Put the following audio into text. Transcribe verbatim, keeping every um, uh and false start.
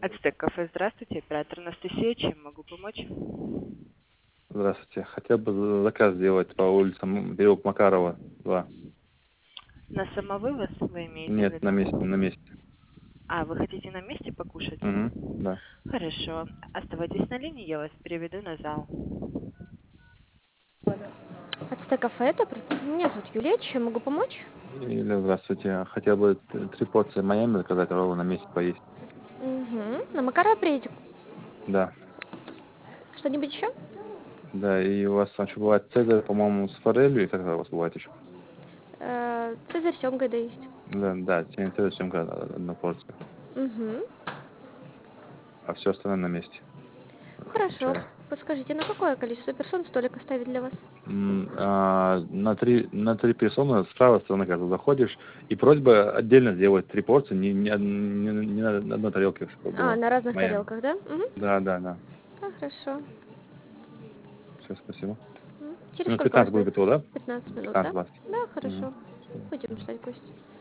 Ацтек кафе, здравствуйте, оператор Анастасия, чем могу помочь? Здравствуйте. Хотел бы заказ сделать по улицам Переулок Макарова, два. На самовывоз вы имеете в Нет, на месте, виду? на месте. А, вы хотите на месте покушать? Угу, да. Хорошо. Оставайтесь на линии, я вас переведу на зал. Ацтек кафе, добрый. Меня зовут Юлия, чем могу помочь? Или здравствуйте. Хотел бы т- три порции Майами заказать, роллы на месте поесть. Угу. На Макарова приедете? Да. Что-нибудь еще? Да, и у вас там еще бывает цезарь, по-моему, с форелью, и как у вас бывает еще? Э, Цезарь семга, да, есть. Да, да, цезарь, семга, одна порция. Угу. А все остальное на месте. Хорошо. Чай. Подскажите, на какое количество персон столик оставить для вас? М, а, на три на три персоны с правой стороны, когда заходишь, и просьба отдельно сделать три порции, не, не, од- не, не на одной тарелке, чтобы А, было. на разных Майами. тарелках, да? Угу. Да, да, да. А, хорошо. Все, спасибо. М. Через Ну, сколько вас пятнадцать будет ждать? готово, да? пятнадцать минут, да? пятнадцать двадцать. Да, Угу. хорошо. Будем ждать гостя.